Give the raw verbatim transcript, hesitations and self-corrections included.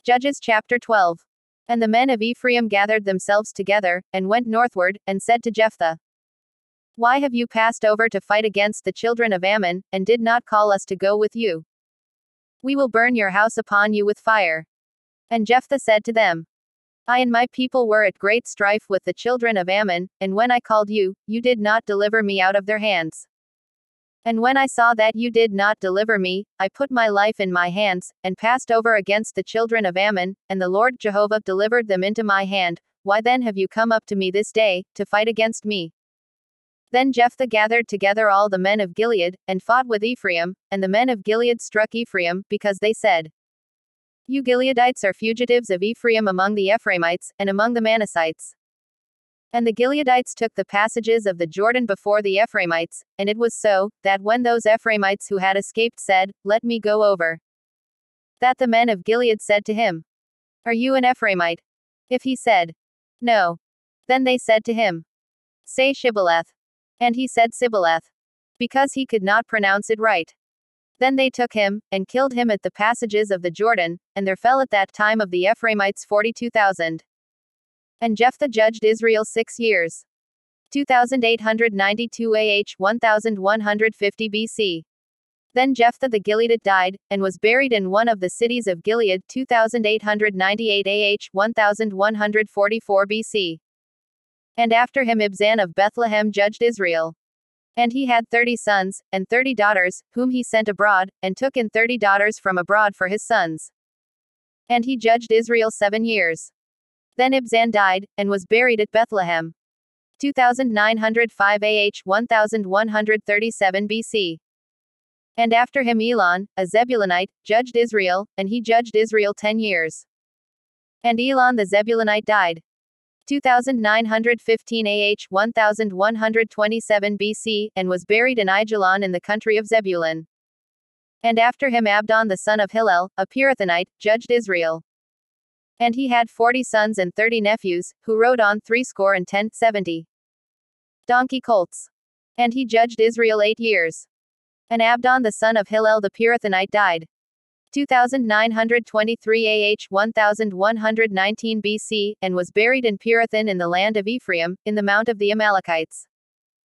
Judges chapter twelve. And the men of Ephraim gathered themselves together, and went northward, and said to Jephthah, Why have you passed over to fight against the children of Ammon, and did not call us to go with you? We will burn your house upon you with fire. And Jephthah said to them, I and my people were at great strife with the children of Ammon, and when I called you, you did not deliver me out of their hands. And when I saw that you did not deliver me, I put my life in my hands, and passed over against the children of Ammon, and the Lord Jehovah delivered them into my hand. Why then have you come up to me this day, to fight against me? Then Jephthah gathered together all the men of Gilead, and fought with Ephraim, and the men of Gilead struck Ephraim, because they said, You Gileadites are fugitives of Ephraim among the Ephraimites, and among the Manassites. And the Gileadites took the passages of the Jordan before the Ephraimites, and it was so, that when those Ephraimites who had escaped said, Let me go over, that the men of Gilead said to him, Are you an Ephraimite? If he said, No. Then they said to him, Say Shibboleth. And he said Sibboleth, because he could not pronounce it right. Then they took him, and killed him at the passages of the Jordan, and there fell at that time of the Ephraimites forty-two thousand. And Jephthah judged Israel six years. two thousand eight hundred ninety-two A H one thousand one hundred fifty B C. Then Jephthah the Gileadite died, and was buried in one of the cities of Gilead two thousand eight hundred ninety-eight A H one thousand one hundred forty-four B C. And after him Ibzan of Bethlehem judged Israel. And he had thirty sons, and thirty daughters, whom he sent abroad, and took in thirty daughters from abroad for his sons. And he judged Israel seven years. Then Ibzan died, and was buried at Bethlehem. two thousand nine hundred five A H one thousand one hundred thirty-seven B C. And after him Elon, a Zebulunite, judged Israel, and he judged Israel ten years. And Elon the Zebulunite died. two thousand nine hundred fifteen A H one thousand one hundred twenty-seven B C, and was buried in Aijalon in the country of Zebulun. And after him Abdon the son of Hillel, a Pirathonite, judged Israel. And he had forty sons and thirty nephews, who rode on threescore and ten, seventy donkey colts. And he judged Israel eight years. And Abdon the son of Hillel the Pirathonite died. two thousand nine hundred twenty-three A H one thousand one hundred nineteen B C, and was buried in Pirathon in the land of Ephraim, in the mount of the Amalekites.